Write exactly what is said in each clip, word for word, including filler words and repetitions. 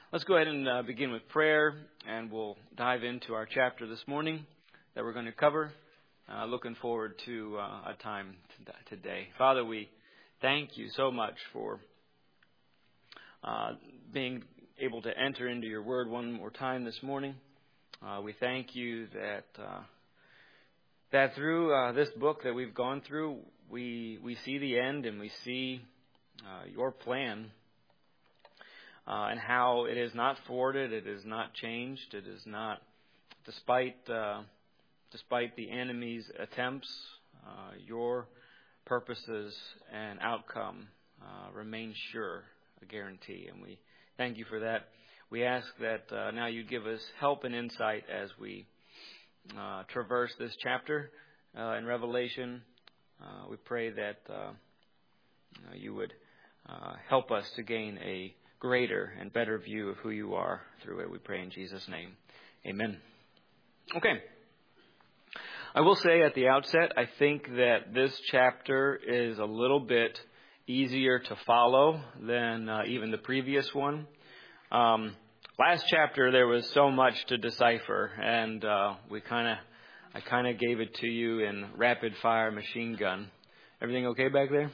Let's go ahead and uh, begin with prayer, and we'll dive into our chapter this morning that we're going to cover. Uh, looking forward to uh, a time t- today. Father, we thank you so much for uh, being able to enter into your word one more time this morning. Uh, we thank you that uh, that through uh, this book that we've gone through, we we see the end and we see uh, your plan. Uh, and how it is not thwarted, it is not changed, it is not, despite uh, despite the enemy's attempts, uh, your purposes and outcome uh, remain sure, a guarantee. And we thank you for that. We ask that uh, now you give us help and insight as we uh, traverse this chapter uh, in Revelation. Uh, we pray that uh, you would uh, help us to gain a greater and better view of who you are through it. We pray in Jesus' name. Amen. Okay. I will say at the outset, I think that this chapter is a little bit easier to follow than uh, even the previous one. Um, last chapter, there was so much to decipher, and uh, we kind of, I kind of gave it to you in rapid fire machine gun. Everything okay back there?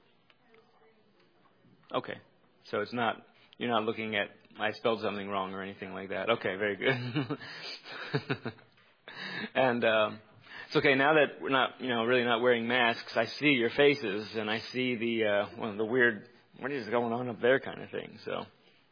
Okay. So it's not, you're not looking at, I spelled something wrong or anything like that. Okay, very good. and um, it's okay, now that we're not, you know, really not wearing masks, I see your faces and I see the, uh, one of the weird, what is going on up there kind of thing. So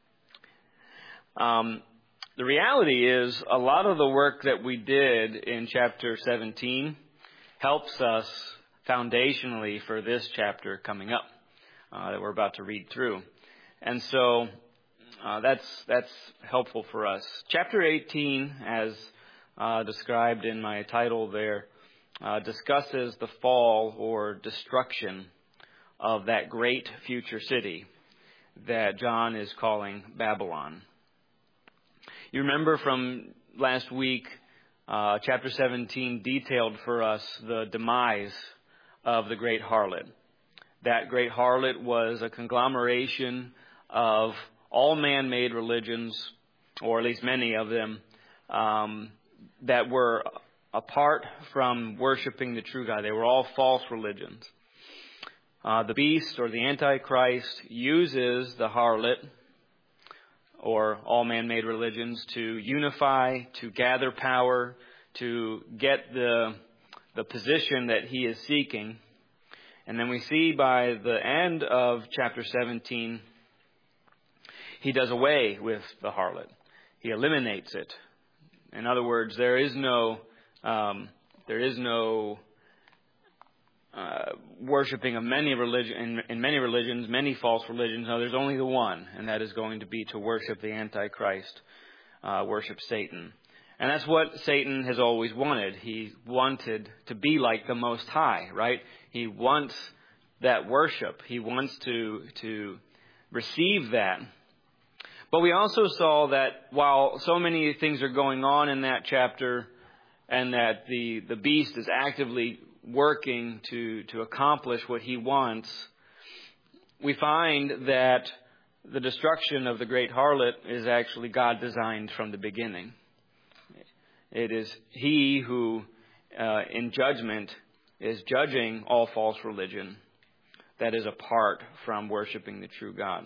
um, the reality is a lot of the work that we did in chapter seventeen helps us foundationally for this chapter coming up uh, that we're about to read through. And so uh, that's that's helpful for us. Chapter eighteen, as uh, described in my title there, uh, discusses the fall or destruction of that great future city that John is calling Babylon. You remember from last week, uh, chapter seventeen detailed for us the demise of the great harlot. That great harlot was a conglomeration of all man-made religions, or at least many of them, um, that were apart from worshiping the true God. They were all false religions. Uh, the beast, or the Antichrist, uses the harlot, or all man-made religions, to unify, to gather power, to get the the position that he is seeking. And then we see by the end of chapter seventeen, he does away with the harlot. He eliminates it. In other words, there is no, um, there is no uh, worshiping of many religion in, in many religions, many false religions. No, there's only the one, and that is going to be to worship the Antichrist, uh, worship Satan. And that's what Satan has always wanted. He wanted to be like the Most High, right? He wants that worship. He wants to to receive that. But we also saw that while so many things are going on in that chapter, and that the, the beast is actively working to, to accomplish what he wants, we find that the destruction of the great harlot is actually God designed from the beginning. It is he who, uh, in judgment, is judging all false religion that is apart from worshiping the true God.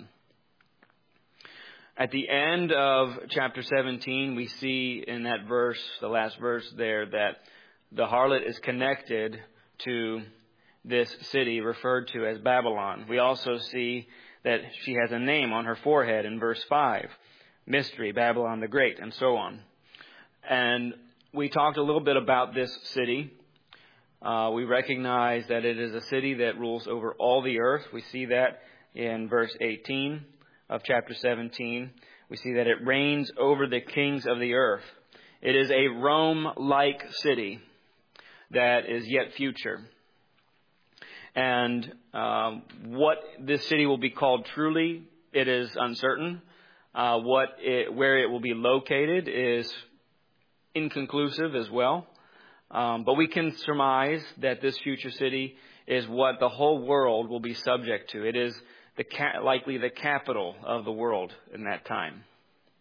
At the end of chapter seventeen, we see in that verse, the last verse there, that the harlot is connected to this city referred to as Babylon. We also see that she has a name on her forehead in verse five, Mystery, Babylon the Great, and so on. And we talked a little bit about this city. Uh, we recognize that it is a city that rules over all the earth. We see that in verse eighteen of chapter seventeen. We see that it reigns over the kings of the earth. It is a Rome-like city that is yet future. And um, what this city will be called truly, it is uncertain. Uh, what it, where it will be located is inconclusive as well. Um, but we can surmise that this future city is what the whole world will be subject to. It is the ca- likely the capital of the world in that time.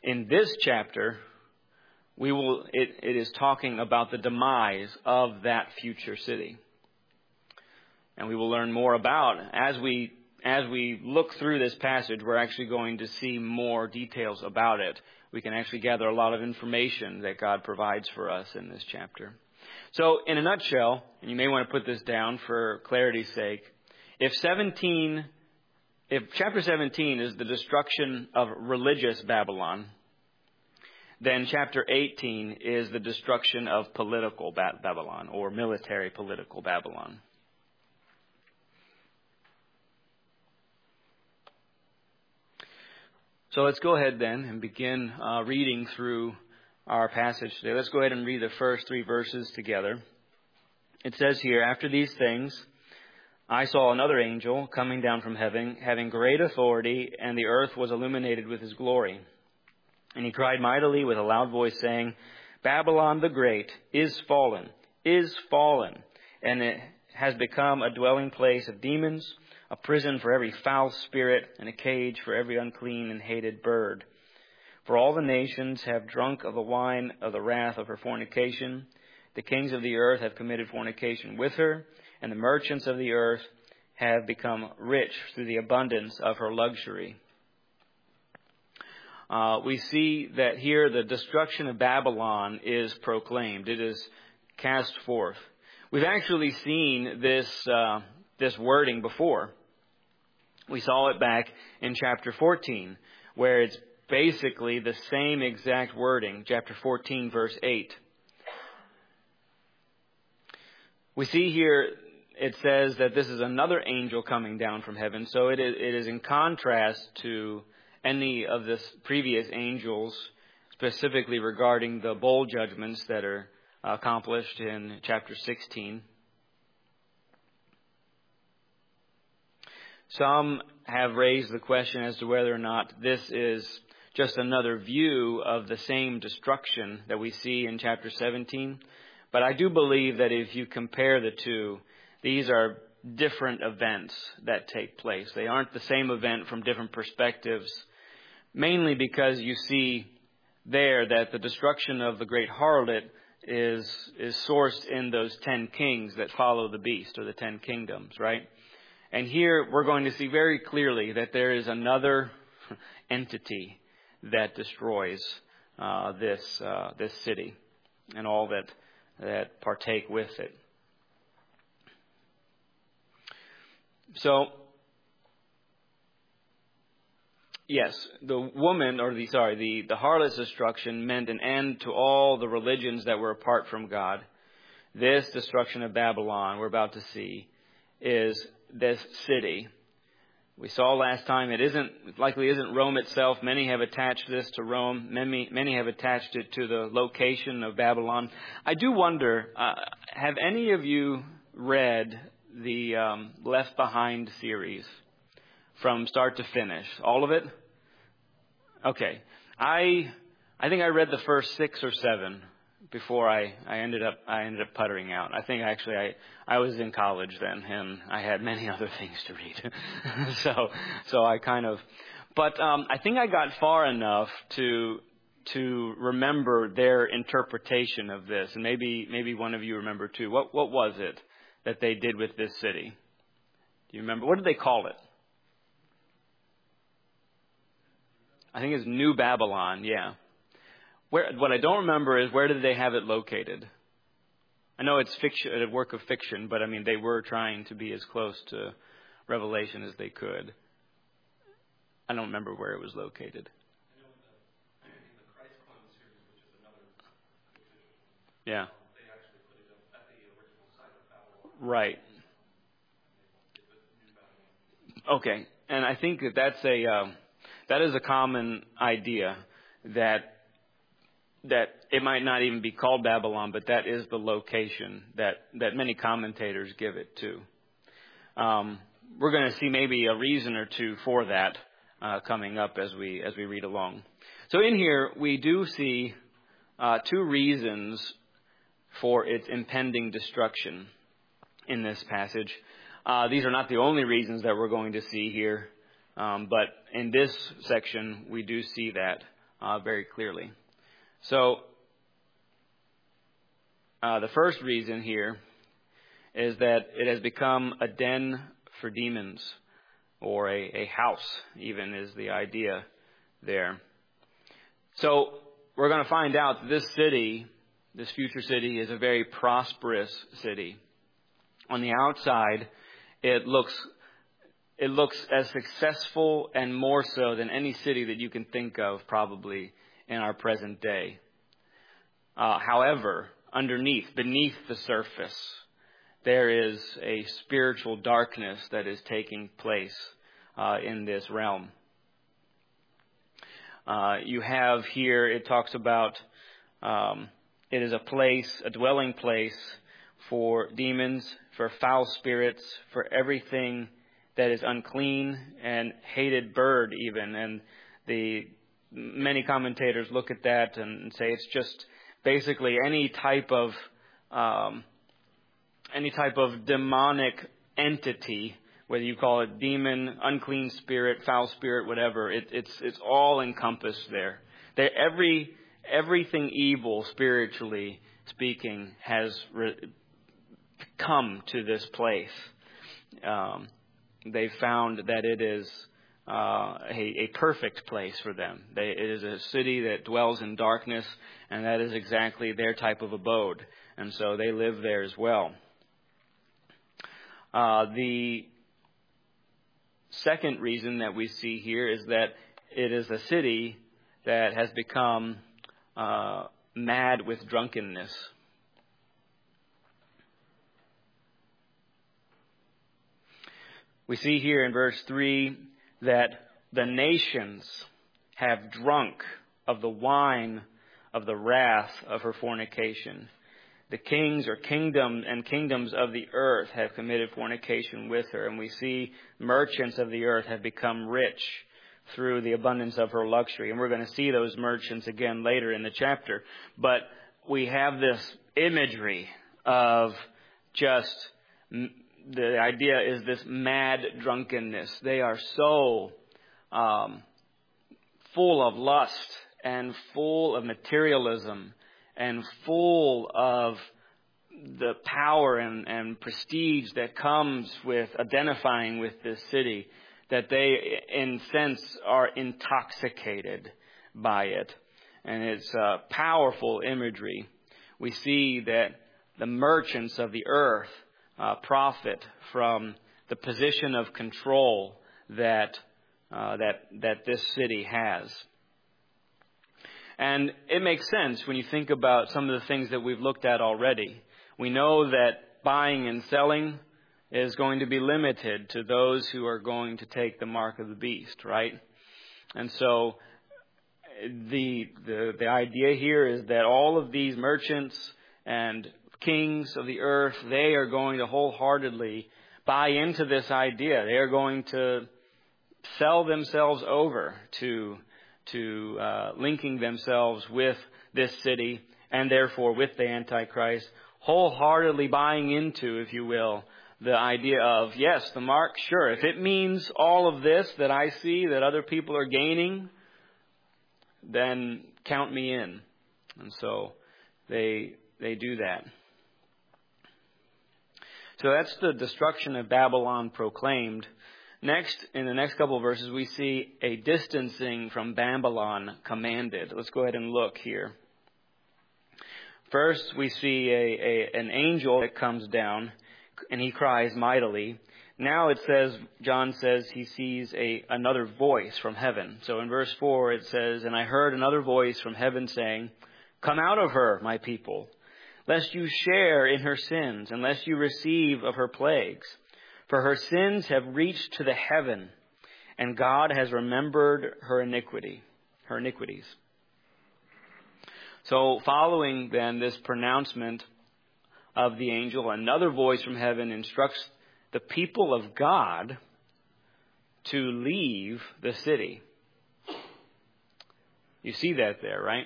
in this chapter, we will it, it is talking about the demise of that future city. And we will learn more about, as we as we look through this passage, we're actually going to see more details about it. We can actually gather a lot of information that God provides for us in this chapter. So, in a nutshell, and you may want to put this down for clarity's sake, if seventeen, if chapter seventeen is the destruction of religious Babylon, then chapter eighteen is the destruction of political Babylon, or military political Babylon. So let's go ahead then and begin uh, reading through our passage today. Let's go ahead and read the first three verses together. It says here, "After these things, I saw another angel coming down from heaven, having great authority, and the earth was illuminated with his glory. And he cried mightily with a loud voice, saying, Babylon the Great is fallen, is fallen, and it has become a dwelling place of demons, a prison for every foul spirit, and a cage for every unclean and hated bird. For all the nations have drunk of the wine of the wrath of her fornication. The kings of the earth have committed fornication with her, and the merchants of the earth have become rich through the abundance of her luxury." Uh, we see that here the destruction of Babylon is proclaimed. It is cast forth. We've actually seen this uh, this wording before. We saw it back in chapter fourteen, where it's basically the same exact wording, chapter fourteen, verse eight. We see here it says that this is another angel coming down from heaven, so it is, it is in contrast to any of the previous angels, specifically regarding the bowl judgments that are accomplished in chapter sixteen. Some have raised the question as to whether or not this is just another view of the same destruction that we see in chapter seventeen. But I do believe that if you compare the two, these are different events that take place. They aren't the same event from different perspectives, mainly because you see there that the destruction of the great harlot is is sourced in those ten kings that follow the beast, or the ten kingdoms, right? And here we're going to see very clearly that there is another entity that destroys uh, this uh, this city and all that that partake with it. So, yes, the woman, or the sorry, the, the harlot's destruction meant an end to all the religions that were apart from God. This destruction of Babylon we're about to see is this city. We saw last time it isn't likely isn't Rome itself. Many have attached this to Rome. Many many have attached it to the location of Babylon. I do wonder, uh, have any of you read the um, Left Behind series from start to finish? All of it? Okay. I I think I read the first six or seven before I, I ended up I ended up puttering out. I think actually I, I was in college then, and I had many other things to read. so so I kind of but um, I think I got far enough to to remember their interpretation of this, and maybe maybe one of you remember too. What what was it that they did with this city? Do you remember? What did they call it? I think it's New Babylon, yeah. Where, what I don't remember is where did they have it located? I know it's fiction, a work of fiction, but I mean they were trying to be as close to Revelation as they could. I don't remember where it was located. Yeah. Right. Okay, and I think that that's a um, that is a common idea that. that it might not even be called Babylon, but that is the location that, that many commentators give it to. Um, we're going to see maybe a reason or two for that uh, coming up as we as we read along. So in here, we do see uh, two reasons for its impending destruction in this passage. Uh, these are not the only reasons that we're going to see here, um, but in this section, we do see that uh, very clearly. So, uh, the first reason here is that it has become a den for demons, or a, a house, even, is the idea there. So, we're going to find out that this city, this future city, is a very prosperous city. On the outside, it looks it looks as successful and more so than any city that you can think of, probably, in our present day. Uh, however, underneath, beneath the surface, there is a spiritual darkness that is taking place uh, in this realm. Uh, you have here, it talks about um, it is a place, a dwelling place for demons, for foul spirits, for everything that is unclean and hated bird even. And the many commentators look at that and say it's just basically any type of um, any type of demonic entity, whether you call it demon, unclean spirit, foul spirit, whatever. It, it's it's all encompassed there. There every everything evil, spiritually speaking, has re- come to this place. Um, they found that it is uh, a, a perfect place for them. They, it is a city that dwells in darkness, and that is exactly their type of abode. And so they live there as well. Uh, the second reason that we see here is that it is a city that has become uh, mad with drunkenness. We see here in verse three that the nations have drunk of the wine of the wrath of her fornication. The kings or kingdom and kingdoms of the earth have committed fornication with her. And we see merchants of the earth have become rich through the abundance of her luxury. And we're going to see those merchants again later in the chapter. But we have this imagery of just, the idea is this mad drunkenness. They are so um, full of lust and full of materialism and full of the power and, and prestige that comes with identifying with this city, that they, in sense, are intoxicated by it. And it's a powerful imagery. We see that the merchants of the earth uh, profit from the position of control that uh, that that this city has. And it makes sense when you think about some of the things that we've looked at already. We know that buying and selling is going to be limited to those who are going to take the mark of the beast, right? And so the the, the idea here is that all of these merchants and kings of the earth, they are going to wholeheartedly buy into this idea. They are going to sell themselves over to to uh, linking themselves with this city and therefore with the Antichrist, wholeheartedly buying into, if you will, the idea of, yes, the mark, sure, if it means all of this that I see that other people are gaining, then count me in. And so they they do that. So that's the destruction of Babylon proclaimed. Next, in the next couple of verses, we see a distancing from Babylon commanded. Let's go ahead and look here. First, we see a, a an angel that comes down, and he cries mightily. Now it says, John says he sees a another voice from heaven. So in verse four it says, "And I heard another voice from heaven saying, 'Come out of her, my people, lest you share in her sins, and lest you receive of her plagues. For her sins have reached to the heaven, and God has remembered her iniquity, her iniquities.'" So following then this pronouncement of the angel, another voice from heaven instructs the people of God to leave the city. You see that there, right?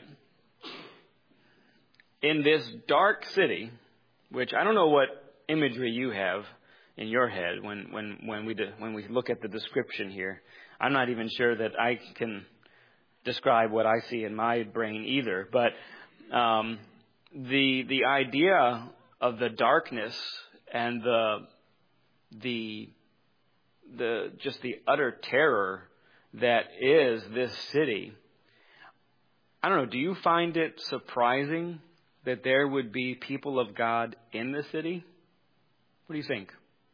In this dark city, which I don't know what imagery you have in your head when when when we do, when we look at the description here. I'm not even sure that I can describe what I see in my brain either. But um, the the idea of the darkness and the the the just the utter terror that is this city. I don't know, do you find it surprising that there would be people of God in the city? What do you think?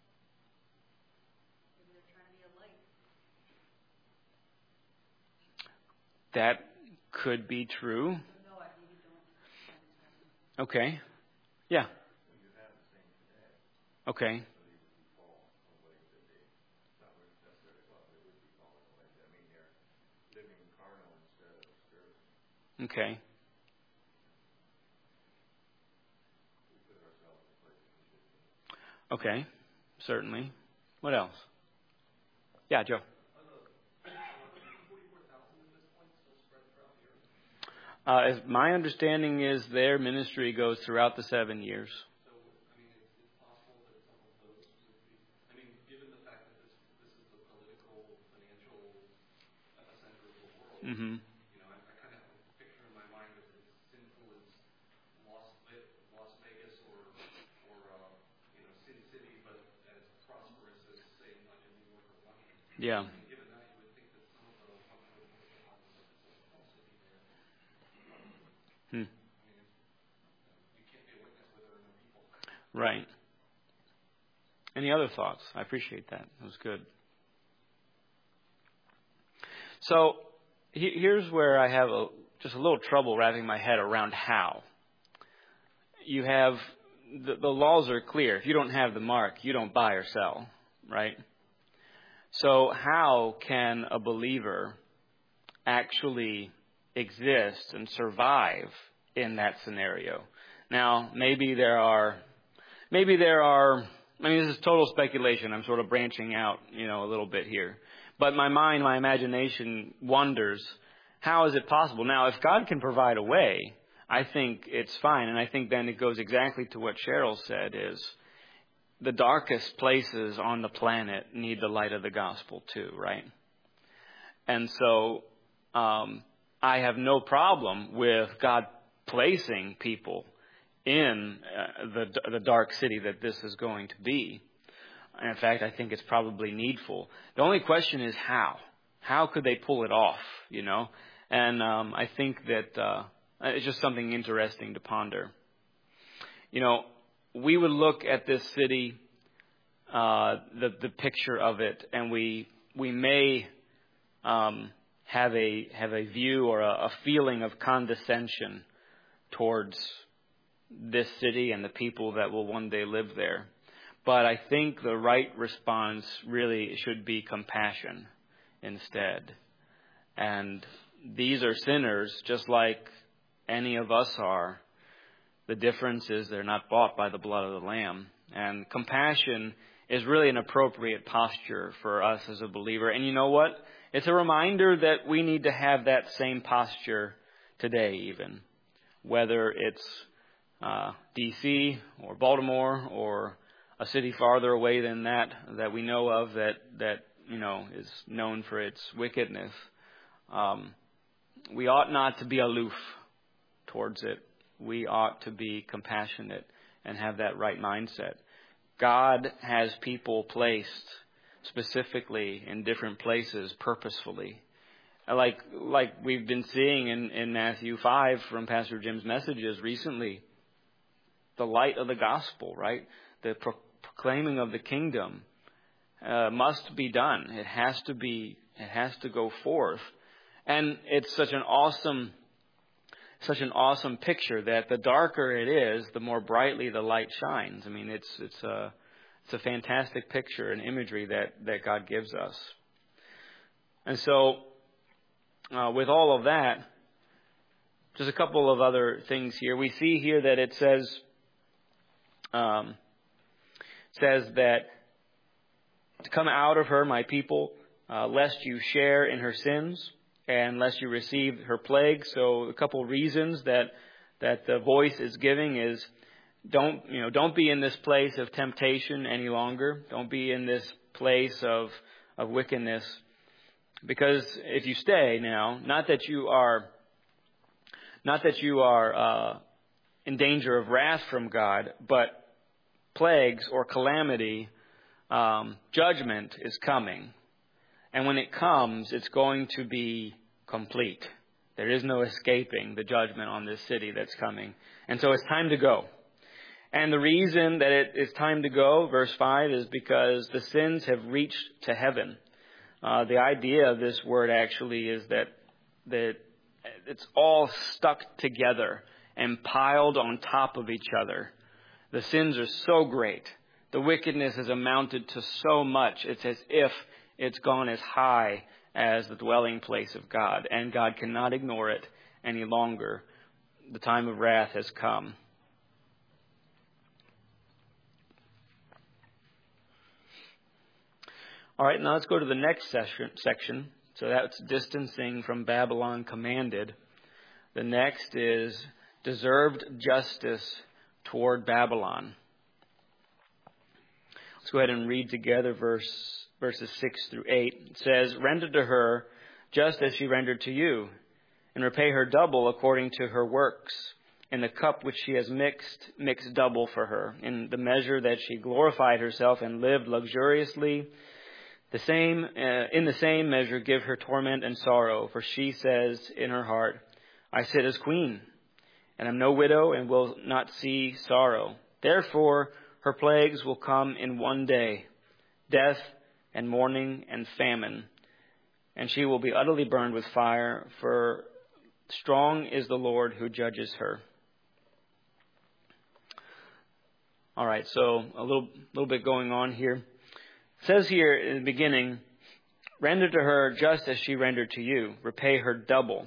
That could be true. Okay. Yeah. Okay. Okay. Okay. Certainly. What else? Yeah, Joe. Uh, as my understanding is their ministry goes throughout the seven years. Mm-hmm. Yeah. Hmm. Right. Any other thoughts? I appreciate that. That was good. So he, here's where I have a, just a little trouble wrapping my head around how. You have, the, the laws are clear. If you don't have the mark, you don't buy or sell, right? So how can a believer actually exist and survive in that scenario? Now, maybe there are, maybe there are, I mean, this is total speculation. I'm sort of branching out, you know, a little bit here. But my mind, my imagination wonders, how is it possible? Now, if God can provide a way, I think it's fine. And I think then it goes exactly to what Cheryl said is, the darkest places on the planet need the light of the gospel too, right? And so um, I have no problem with God placing people in uh, the the dark city that this is going to be. In fact, I think it's probably needful. The only question is how. How could they pull it off, you know? And um, I think that uh, it's just something interesting to ponder. You know, we would look at this city, uh, the the picture of it, and we we may um, have a have a view or a, a feeling of condescension towards this city and the people that will one day live there. But I think the right response really should be compassion instead. And these are sinners just like any of us are. The difference is they're not bought by the blood of the Lamb. And compassion is really an appropriate posture for us as a believer. And you know what? It's a reminder that we need to have that same posture today even. Whether it's uh, D C or Baltimore or a city farther away than that that we know of that, that you know, is known for its wickedness. Um, we ought not to be aloof towards it. We ought to be compassionate and have that right mindset. God has people placed specifically in different places purposefully. Like like we've been seeing in, in Matthew five from Pastor Jim's messages recently, the light of the gospel, right? The pro- proclaiming of the kingdom uh, must be done. It has to be. It has to go forth, and it's such an awesome, such an awesome picture that the darker it is, the more brightly the light shines. I mean, it's it's a it's a fantastic picture and imagery that that God gives us, and so. Uh, with all of that, just a couple of other things here. We see here that it says um, says that to come out of her, my people, uh, lest you share in her sins and lest you receive her plague. So a couple of reasons that that the voice is giving is don't you know don't be in this place of temptation any longer. Don't be in this place of of wickedness. Because if you stay now, not that you are, not that you are uh, in danger of wrath from God, but plagues or calamity, um, judgment is coming. And when it comes, it's going to be complete. There is no escaping the judgment on this city that's coming. And so it's time to go. And the reason that it is time to go, verse five, is because the sins have reached to heaven. Uh, the idea of this word actually is that, that it's all stuck together and piled on top of each other. The sins are so great. The wickedness has amounted to so much. It's as if it's gone as high as the dwelling place of God, and God cannot ignore it any longer. The time of wrath has come. All right, now let's go to the next section. So that's distancing from Babylon commanded. The next is deserved justice toward Babylon. Let's go ahead and read together verse, verses six through eight. It says, "Render to her just as she rendered to you, and repay her double according to her works. In the cup which she has mixed, mix double for her. In the measure that she glorified herself and lived luxuriously, the same uh, in the same measure give her torment and sorrow. For she says in her heart, I sit as queen, and am no widow, and will not see sorrow. Therefore her plagues will come in one day, death and mourning and famine. And she will be utterly burned with fire, for strong is the Lord who judges her." All right, so a little little bit going on here. It says here in the beginning, "Render to her just as she rendered to you. Repay her double."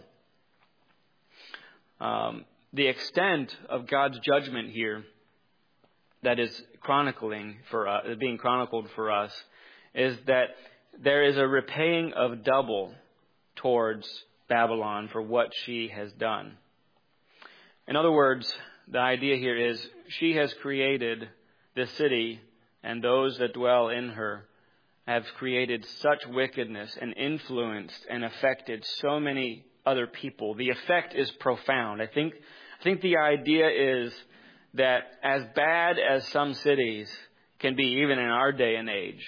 Um, the extent of God's judgment here that is chronicling for us, being chronicled for us, is that there is a repaying of double towards Babylon for what she has done. In other words, the idea here is she has created this city, and those that dwell in her have created such wickedness and influenced and affected so many other people. The effect is profound. I think, I think the idea is that as bad as some cities can be, even in our day and age,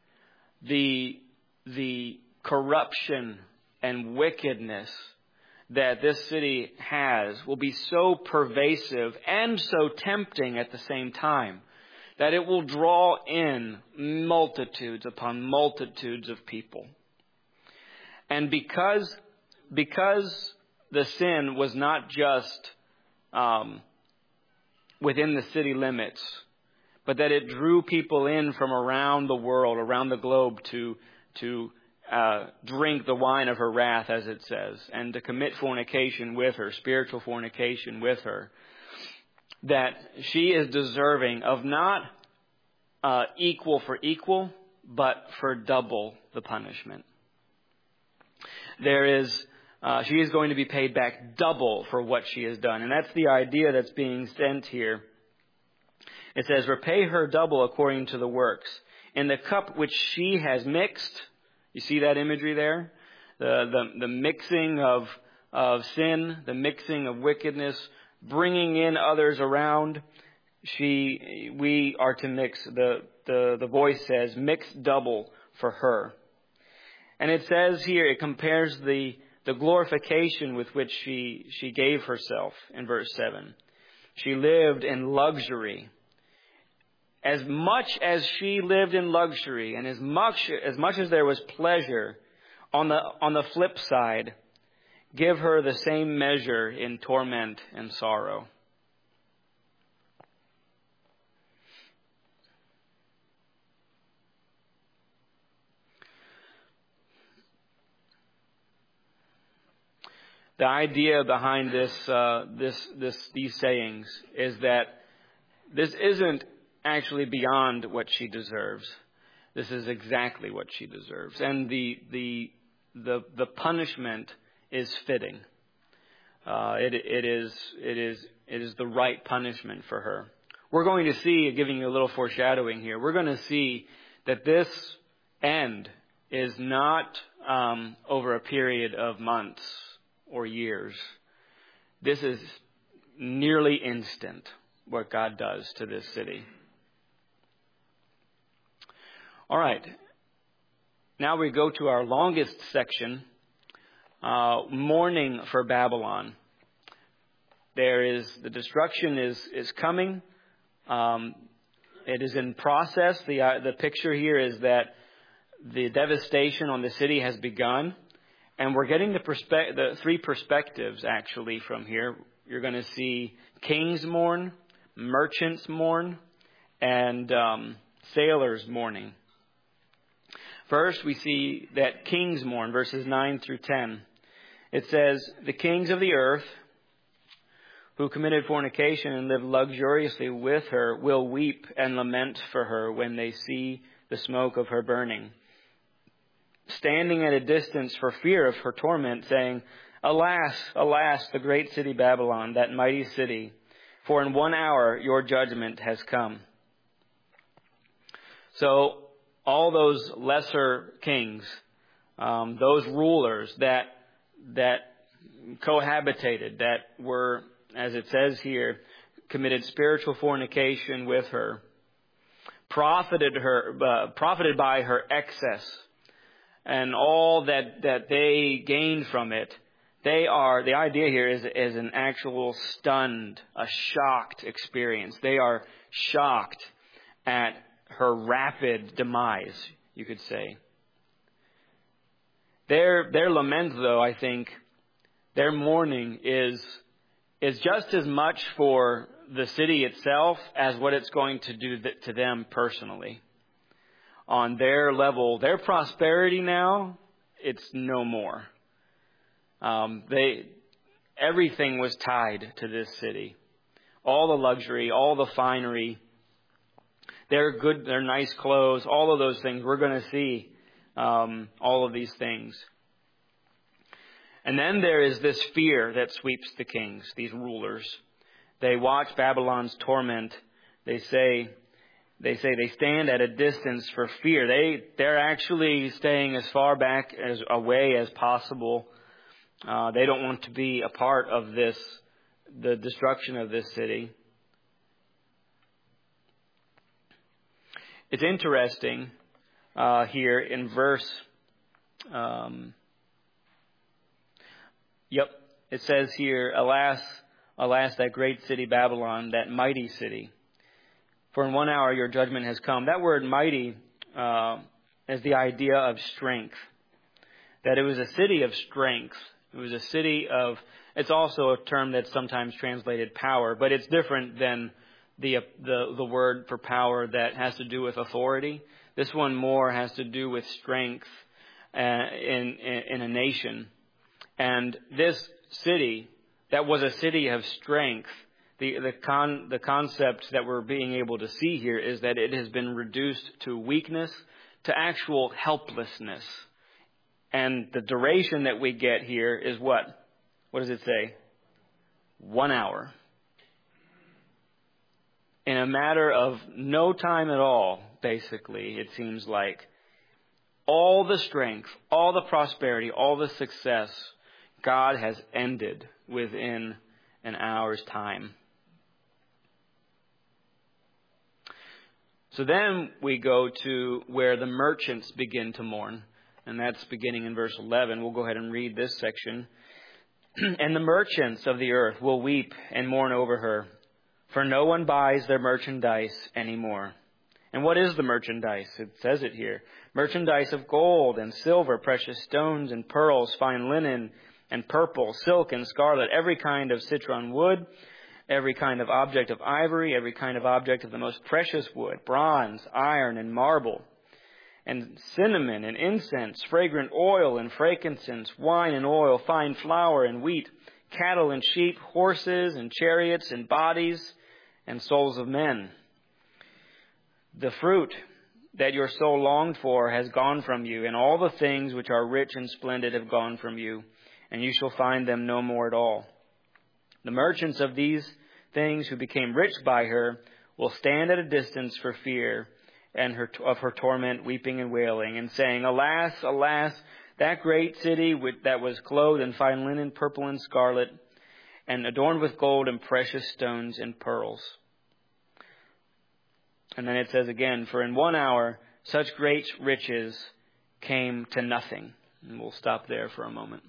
the, the corruption and wickedness that this city has will be so pervasive and so tempting at the same time that it will draw in multitudes upon multitudes of people. And because, because the sin was not just um, within the city limits, but that it drew people in from around the world, around the globe, to to uh, drink the wine of her wrath, as it says, and to commit fornication with her, spiritual fornication with her, that she is deserving of not uh, equal for equal, but for double the punishment. There is, uh, she is going to be paid back double for what she has done. And that's the idea that's being sent here. It says, repay her double according to the works. In the cup which she has mixed, you see that imagery there? The, the, the mixing of, of sin, the mixing of wickedness, bringing in others around. She, we are to mix, the, the, the voice says, mix double for her. And it says here, it compares the, the glorification with which she, she gave herself in verse seven. She lived in luxury. As much as she lived in luxury, and as much as much as there was pleasure, on the on the flip side, give her the same measure in torment and sorrow. The idea behind this uh, this this these sayings is that this isn't actually beyond what she deserves. This is exactly what she deserves. And the the the the punishment is fitting. Uh, it it is it is it is the right punishment for her. We're going to see, giving you a little foreshadowing here, we're going to see that this end is not um, over a period of months or years. This is nearly instant what God does to this city. All right. Now we go to our longest section, uh, mourning for Babylon. There is, the destruction is, is coming. Um, it is in process. The, uh, the picture here is that the devastation on the city has begun. And we're getting the, perspe- the three perspectives, actually, from here. You're going to see kings mourn, merchants mourn, and um, sailors mourning. First, we see that kings mourn, verses nine through ten. It says, "The kings of the earth who committed fornication and lived luxuriously with her will weep and lament for her when they see the smoke of her burning, standing at a distance for fear of her torment, saying, 'Alas, alas, the great city Babylon, that mighty city, for in one hour your judgment has come.'" So all those lesser kings, um, those rulers that that cohabitated, that were, as it says here, committed spiritual fornication with her, profited her, uh, profited by her excess, and all that, that they gained from it. They are, the idea here is, is an actual stunned, a shocked experience. They are shocked at her rapid demise, you could say. Their, their lament, though, I think, their mourning is, is just as much for the city itself as what it's going to do to them personally. On their level, their prosperity now, it's no more. Um, they, everything was tied to this city. All the luxury, all the finery, their good, their nice clothes, all of those things. We're going to see um, all of these things. And then there is this fear that sweeps the kings, these rulers. They watch Babylon's torment. They say, They say they stand at a distance for fear. They, they're actually staying as far back as away as possible. Uh, they don't want to be a part of this, the destruction of this city. It's interesting uh, here in verse, um, yep, it says here, "Alas, alas, that great city Babylon, that mighty city. For in one hour your judgment has come." That word mighty uh, is the idea of strength. That it was a city of strength. It was a city of, it's also a term that's sometimes translated power, but it's different than the, the, the word for power that has to do with authority. This one more has to do with strength uh, in, in, in a nation. And this city, that was a city of strength, The the con the concept that we're being able to see here is that it has been reduced to weakness, to actual helplessness. And the duration that we get here is what? What does it say? One hour. In a matter of no time at all, basically, it seems like, all the strength, all the prosperity, all the success, God has ended within an hour's time. So then we go to where the merchants begin to mourn. And that's beginning in verse eleven. We'll go ahead and read this section. "And the merchants of the earth will weep and mourn over her, for no one buys their merchandise anymore." And what is the merchandise? It says it here. "Merchandise of gold and silver, precious stones and pearls, fine linen and purple, silk and scarlet, every kind of citron wood, every kind of object of ivory, every kind of object of the most precious wood, bronze, iron, and marble, and cinnamon and incense, fragrant oil and frankincense, wine and oil, fine flour and wheat, cattle and sheep, horses and chariots and bodies and souls of men. The fruit that your soul longed for has gone from you, and all the things which are rich and splendid have gone from you, and you shall find them no more at all. The merchants of these things who became rich by her will stand at a distance for fear and her, of her torment, weeping and wailing, and saying, 'Alas, alas, That great city that was clothed in fine linen, purple and scarlet, and adorned with gold and precious stones and pearls. And then it says again, for in one hour such great riches came to nothing. And we'll stop there for a moment.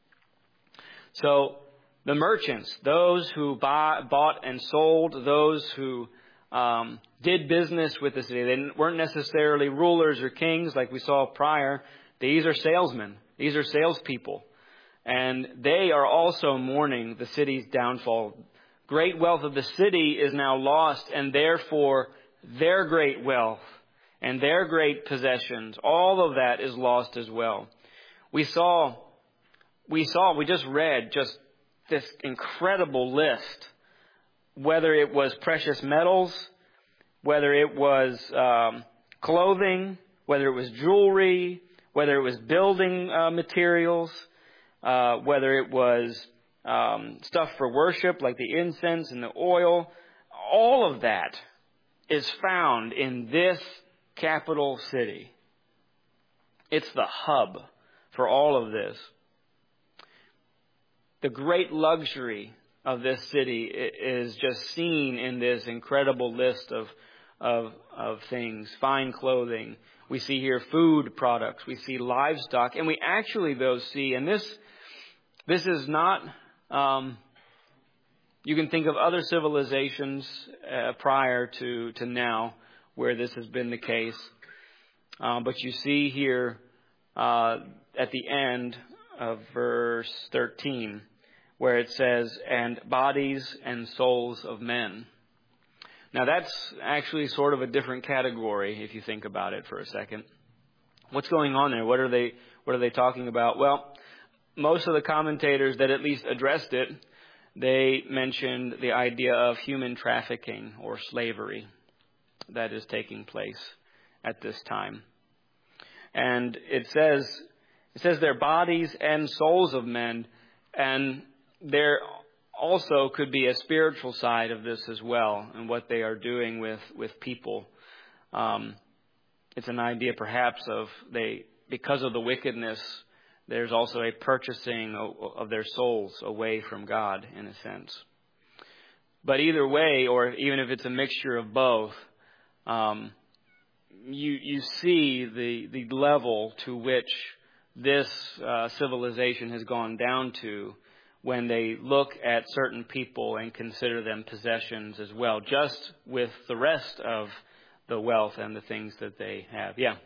So the merchants, those who buy, bought and sold, those who um, did business with the city, they weren't necessarily rulers or kings like we saw prior. These are salesmen. These are salespeople. And they are also mourning the city's downfall. Great wealth of the city is now lost, and therefore their great wealth and their great possessions, all of that is lost as well. We saw, we saw, we just read just this incredible list, whether it was precious metals, whether it was um, clothing, whether it was jewelry, whether it was building uh, materials, uh, whether it was um, stuff for worship like the incense and the oil. All of that is found in this capital city. It's the hub for all of this. The great luxury of this city is just seen in this incredible list of, of, of things. Fine clothing. We see here food products. We see livestock. And we actually, though, see, and this, this is not, um, you can think of other civilizations uh, prior to, to now where this has been the case. Uh, but you see here uh, at the end of verse thirteen where it says, and bodies and souls of men. Now that's actually sort of a different category if you think about it for a second. What's going on there? What are they, what are they talking about? Well, most of the commentators that at least addressed it, they mentioned the idea of human trafficking or slavery that is taking place at this time. And it says, it says their bodies and souls of men, and there also could be a spiritual side of this as well, and what they are doing with, with people. Um, it's an idea perhaps of they, because of the wickedness, there's also a purchasing of their souls away from God, in a sense. But either way, or even if it's a mixture of both, um, you you see the the level to which this uh, civilization has gone down to when they look at certain people and consider them possessions as well, just with the rest of the wealth and the things that they have. Yeah.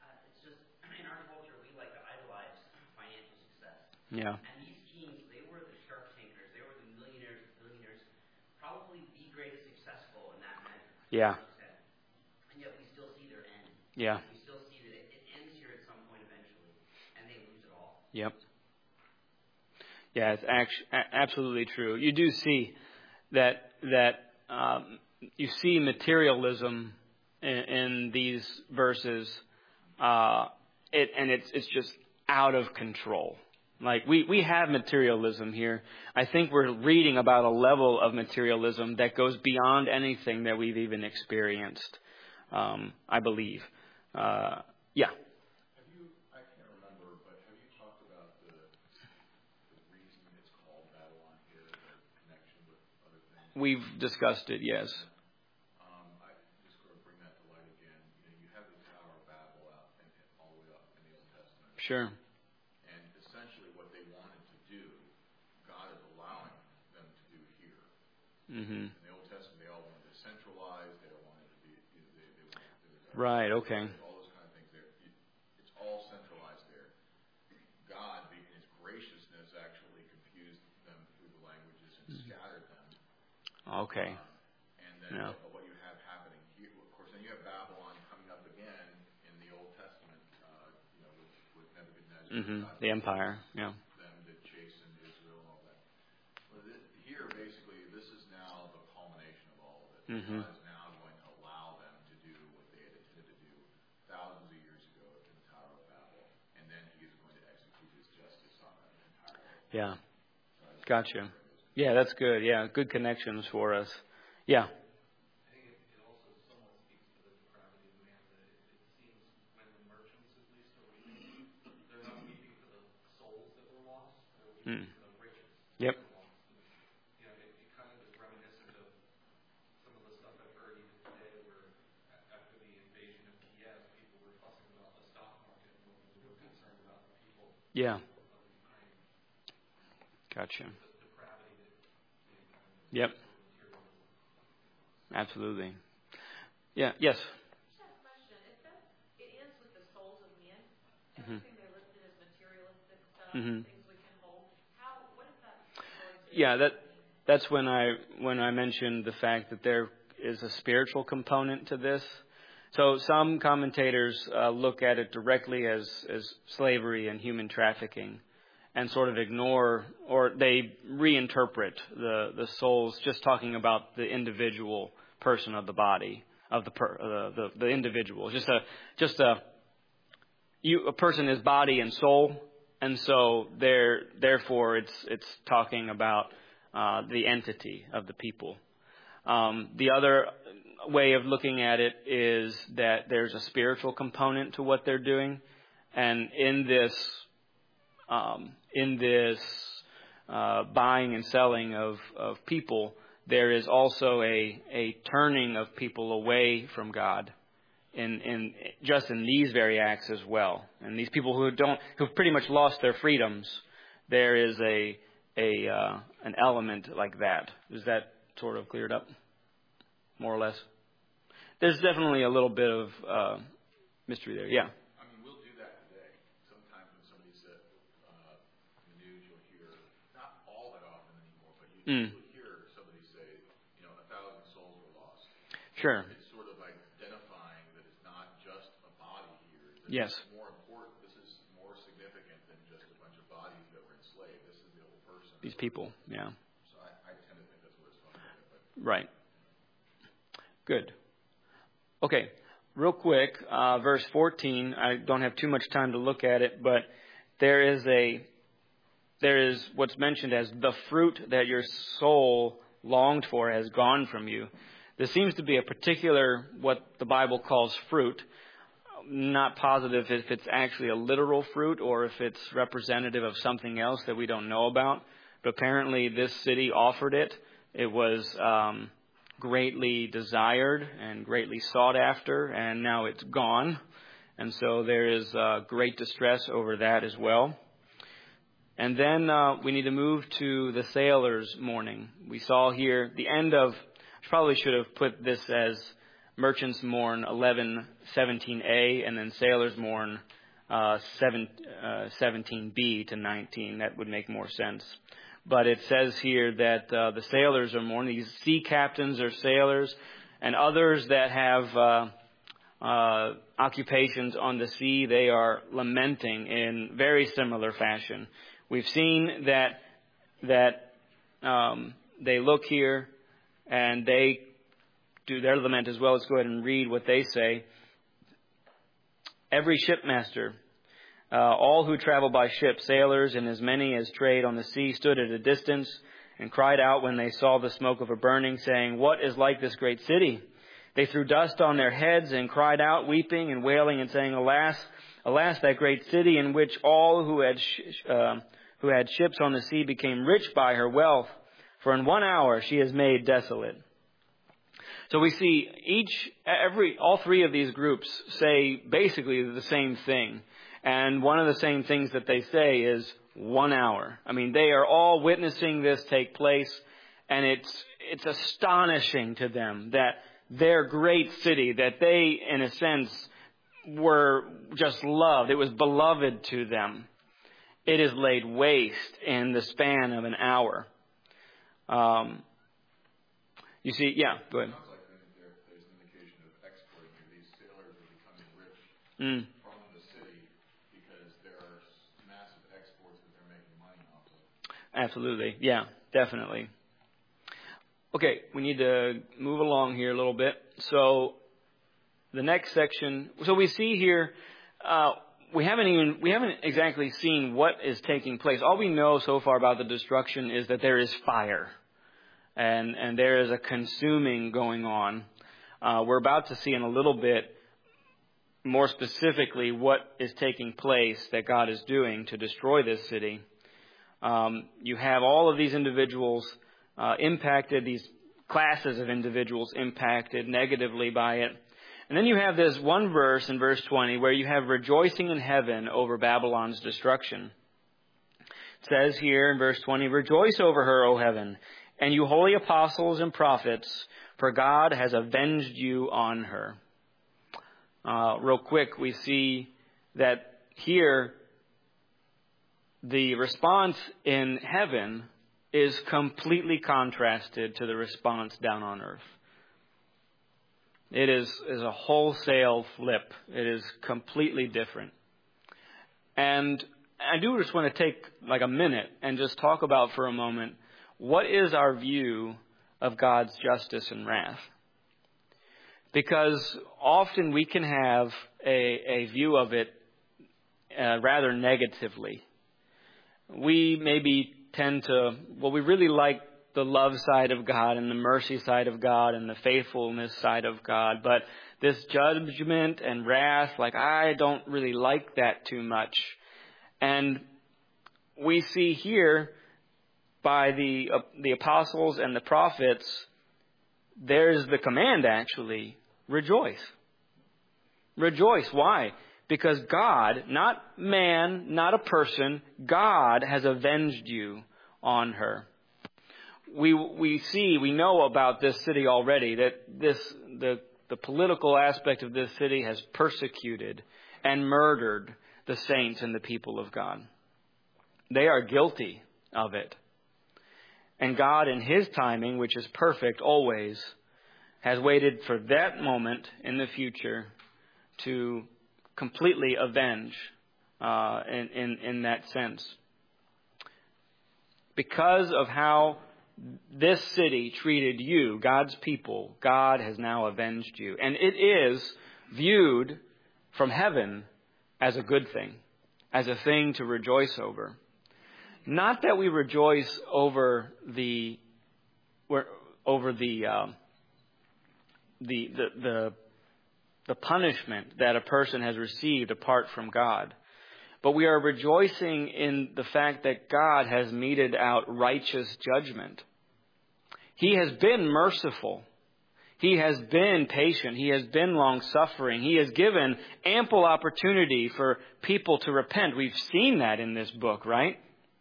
Yeah. And these kings, they were the shark tankers, they were the millionaires, billionaires, probably the greatest successful in that measure. Yeah. And yet we still see their end. Yeah. We still see that it, it ends here at some point eventually, and they lose it all. Yep. Yeah, it's actually, absolutely true. You do see that that um, you see materialism in, in these verses, uh, it and it's it's just out of control. Like, we, we have materialism here. I think we're reading about a level of materialism that goes beyond anything that we've even experienced, um, I believe. Uh, yeah. Have you, I can't remember, but have you talked about the, the reason it's called Babylon here, the connection with other things? We've discussed it, yes. Um, I just going to bring that to light again. You know, you have the Tower of Babel out and all the way up in the Old Testament. Sure. Mm-hmm. In the Old Testament, they all wanted to centralize. They all wanted to be. They, they wanted, right. Okay. All those kind of things there. It's all centralized there. God, being His graciousness, actually confused them through the languages and mm-hmm. scattered them. Okay. Um, and then yeah. what, what you have happening here, of course, then you have Babylon coming up again in the Old Testament. Uh, you know, with, with Nebuchadnezzar. Mm-hmm. The empire. Yeah. Mm-hmm. God is now going to allow them to do what they had intended to do thousands of years ago in the Tower of Babel, and then He is going to execute His justice on them entirely. Yeah. Gotcha. Yeah, that's good. Yeah, good connections for us. Yeah. I think it, it also somewhat speaks to the depravity of man that it, it seems when the merchants, at least, are weeping, they're not weeping for Mm. you know, riches. Yep. You know, it, it kind of is reminiscent of some of the stuff I've heard even today, where a- after the invasion of Kiev, people were fussing about the stock market and were real concerned about the people Yeah. of Ukraine, Gotcha. the depravity that you know, kind of Yep. materialism. Absolutely. Yeah. Yes. Just have a question. It says it ends with the souls of men. Mhm. Everything they listed as materialistic stuff, Mhm. things we can hold. How? What is that referring to? Yeah. That that's when I when I mentioned the fact that there is a spiritual component to this. So some commentators uh, look at it directly as as slavery and human trafficking, and sort of ignore or they reinterpret the the souls just talking about the individual person of the body of the per, uh, the the individual. Just a just a you a person is body and soul, and so there therefore it's it's talking about uh, the entity of the people. Um, the other way of looking at it is that there's a spiritual component to what they're doing, and in this um, in this uh, buying and selling of of people, there is also a, a turning of people away from God in, in just in these very acts as well. And these people who don't, who've pretty much lost their freedoms, there is a a uh, an element like that. Is that sort of cleared up, more or less? There's definitely a little bit of uh, mystery there. Yeah. I mean, we'll do that today. Sometimes when somebody's uh, uh, in the news, you'll hear, not all that often anymore, but you, Mm. you'll hear somebody say, you know, a thousand souls were lost. Sure. It's sort of like identifying that it's not just a body here. That Yes. It's more important. This is more significant than just a bunch of bodies that were enslaved. This is the whole person. These people. Yeah. So I, I tend to think that's what it's talking about. But Right. Good. Okay. Real quick, uh, verse fourteen. I don't have too much time to look at it, but there is a there is what's mentioned as the fruit that your soul longed for has gone from you. There seems to be a particular what the Bible calls fruit. Not positive if it's actually a literal fruit or if it's representative of something else that we don't know about. But apparently this city offered it. It was um, greatly desired and greatly sought after, and now it's gone. And so there is uh, great distress over that as well. And then uh, we need to move to the sailors' mourning. We saw here the end of, I probably should have put this as Merchants Mourn eleven seventeen a, and then Sailors Mourn uh, seven, uh, seventeen b to nineteen. That would make more sense. But it says here that uh, the sailors are mourning. These sea captains are sailors, and others that have uh, uh, occupations on the sea, they are lamenting in very similar fashion. We've seen that that um, they look here and they do their lament as well. Let's go ahead and read what they say. Every shipmaster, uh, all who travel by ship, sailors and as many as trade on the sea, stood at a distance and cried out when they saw the smoke of a burning, saying, "What is like this great city?" They threw dust on their heads and cried out, weeping and wailing and saying, "Alas, alas, that great city in which all who had sh- uh, who had ships on the sea became rich by her wealth. For in one hour she is made desolate." So we see each, every, all three of these groups say basically the same thing. And one of the same things that they say is one hour. I mean, they are all witnessing this take place, and it's, it's astonishing to them that their great city, that they, in a sense, were just loved. It was beloved to them. It is laid waste in the span of an hour. Um, you see, yeah, go ahead. Mm. From the city because there are massive exports that they're making money off of. Absolutely. Yeah, definitely. Okay, we need to move along here a little bit. So the next section, so we see here, uh, we haven't even, we haven't exactly seen what is taking place. All we know so far about the destruction is that there is fire and, and there is a consuming going on. Uh, we're about to see in a little bit more specifically what is taking place that God is doing to destroy this city. Um, you have all of these individuals uh, impacted, these classes of individuals impacted negatively by it. And then you have this one verse in verse twenty where you have rejoicing in heaven over Babylon's destruction. It says here in verse twenty, "Rejoice over her, O heaven, and you holy apostles and prophets, for God has avenged you on her." Uh, real quick, we see that here the response in heaven is completely contrasted to the response down on earth. It is, is a wholesale flip. It is completely different. And I do just want to take like a minute and just talk about for a moment, what is our view of God's justice and wrath? Because often we can have a, a view of it uh, rather negatively. We maybe tend to, well, we really like the love side of God and the mercy side of God and the faithfulness side of God. But this judgment and wrath, like, I don't really like that too much. And we see here by the uh, the apostles and the prophets, there's the command actually, rejoice. Rejoice. Why? Because God, not man, not a person, God has avenged you on her. We we see, we know about this city already, that this the the political aspect of this city has persecuted and murdered the saints and the people of God. They are guilty of it. And God, in His timing, which is perfect always, has waited for that moment in the future to completely avenge uh, in, in, in that sense. Because of how this city treated you, God's people, God has now avenged you. And it is viewed from heaven as a good thing, as a thing to rejoice over. Not that we rejoice over the over the um, the, the the the punishment that a person has received apart from God, but we are rejoicing in the fact that God has meted out righteous judgment. He has been merciful. He has been patient. He has been long-suffering. He has given ample opportunity for people to repent. We've seen that in this book, right?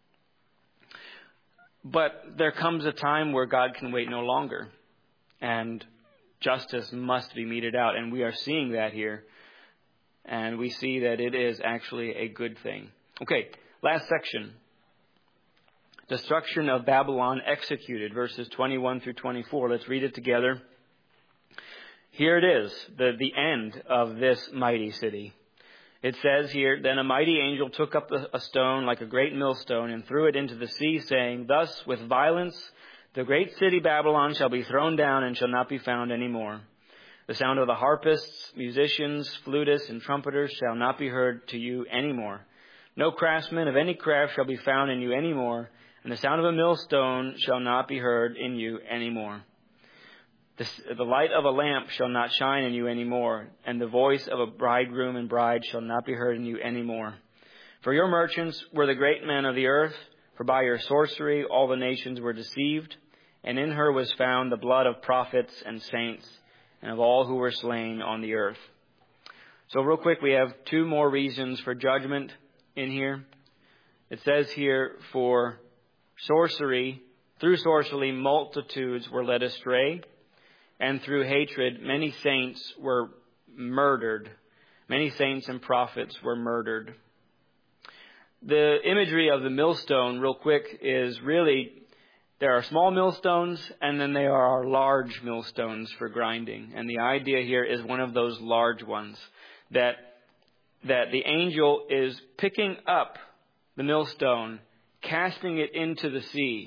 But there comes a time where God can wait no longer, and justice must be meted out, and we are seeing that here, and we see that it is actually a good thing. Okay, last section. Destruction of Babylon executed, verses twenty-one through twenty-four. Let's read it together. Here it is, the, the end of this mighty city. It says here, "Then a mighty angel took up a stone like a great millstone and threw it into the sea, saying, 'Thus with violence the great city Babylon shall be thrown down and shall not be found any more. The sound of the harpists, musicians, flutists, and trumpeters shall not be heard to you any more. No craftsman of any craft shall be found in you any more, and the sound of a millstone shall not be heard in you any more. The, the light of a lamp shall not shine in you any more, and the voice of a bridegroom and bride shall not be heard in you any more. For your merchants were the great men of the earth, for by your sorcery all the nations were deceived, and in her was found the blood of prophets and saints, and of all who were slain on the earth.'" So real quick, we have two more reasons for judgment in here. It says here, for sorcery, through sorcery multitudes were led astray, and through hatred many saints were murdered. Many saints and prophets were murdered. The imagery of the millstone, real quick, is really, there are small millstones and then there are large millstones for grinding. And the idea here is one of those large ones, that that the angel is picking up the millstone, casting it into the sea.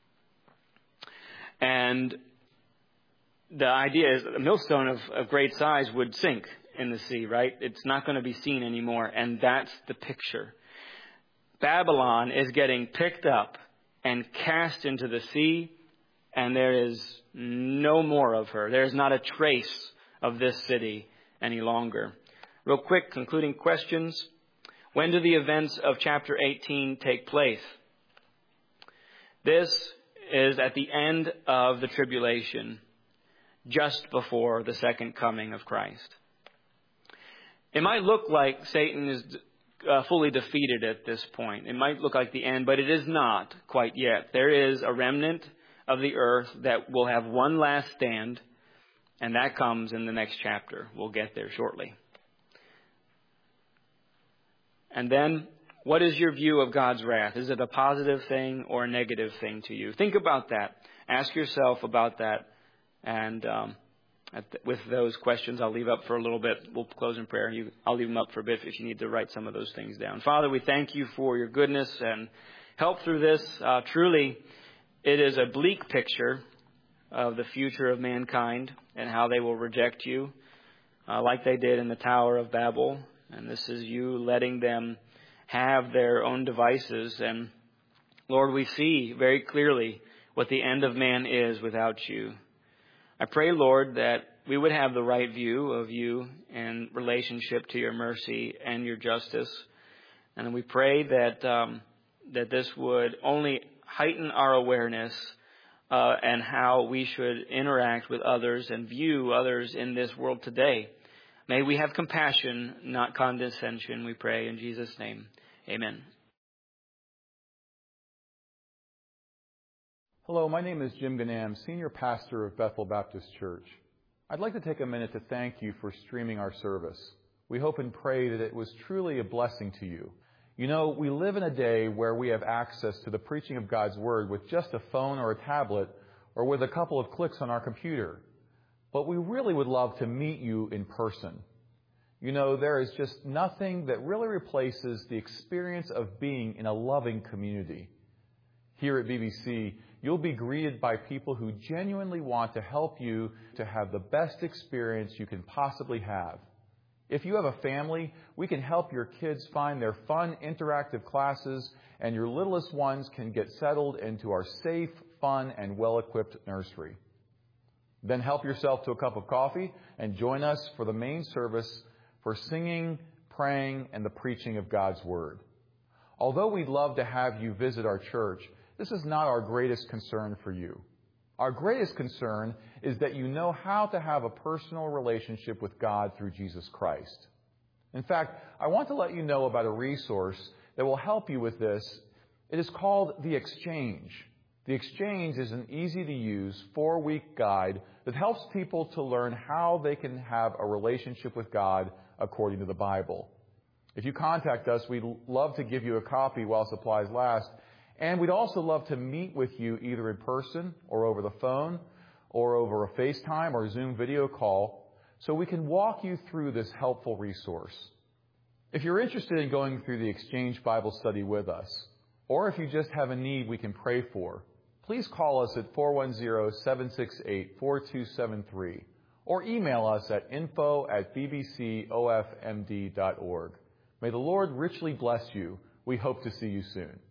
And the idea is that a millstone of, of great size would sink in the sea, right? It's not going to be seen anymore. And that's the picture. Babylon is getting picked up and cast into the sea, and there is no more of her. There is not a trace of this city any longer. Real quick, concluding questions. When do the events of chapter eighteen take place? This is at the end of the tribulation, just before the second coming of Christ. It might look like Satan is uh, fully defeated at this point. It might look like the end, but it is not quite yet. There is a remnant of the earth that will have one last stand, and that comes in the next chapter. We'll get there shortly. And then, what is your view of God's wrath? Is it a positive thing or a negative thing to you? Think about that. Ask yourself about that. And um, at the, with those questions, I'll leave up for a little bit. We'll close in prayer. You, I'll leave them up for a bit if you need to write some of those things down. Father, we thank you for your goodness and help through this. Uh, truly, it is a bleak picture of the future of mankind and how they will reject you, uh, like they did in the Tower of Babel. And this is you letting them have their own devices. And Lord, we see very clearly what the end of man is without you. I pray, Lord, that we would have the right view of you in relationship to your mercy and your justice. And we pray that um, that this would only heighten our awareness uh, and how we should interact with others and view others in this world today. May we have compassion, not condescension, we pray in Jesus' name. Amen. Hello, my name is Jim Ganam, Senior Pastor of Bethel Baptist Church. I'd like to take a minute to thank you for streaming our service. We hope and pray that it was truly a blessing to you. You know, we live in a day where we have access to the preaching of God's Word with just a phone or a tablet or with a couple of clicks on our computer. But we really would love to meet you in person. You know, there is just nothing that really replaces the experience of being in a loving community. Here at B B C, you'll be greeted by people who genuinely want to help you to have the best experience you can possibly have. If you have a family, we can help your kids find their fun, interactive classes, and your littlest ones can get settled into our safe, fun, and well-equipped nursery. Then help yourself to a cup of coffee and join us for the main service for singing, praying, and the preaching of God's Word. Although we'd love to have you visit our church, this is not our greatest concern for you. Our greatest concern is that you know how to have a personal relationship with God through Jesus Christ. In fact, I want to let you know about a resource that will help you with this. It is called The Exchange. The Exchange is an easy-to-use four-week guide that helps people to learn how they can have a relationship with God according to the Bible. If you contact us, we'd love to give you a copy while supplies last. And we'd also love to meet with you either in person or over the phone or over a FaceTime or Zoom video call so we can walk you through this helpful resource. If you're interested in going through the Exchange Bible study with us, or if you just have a need we can pray for, please call us at four one zero, seven six eight, four two seven three or email us at info at b b c o f m d dot org. May the Lord richly bless you. We hope to see you soon.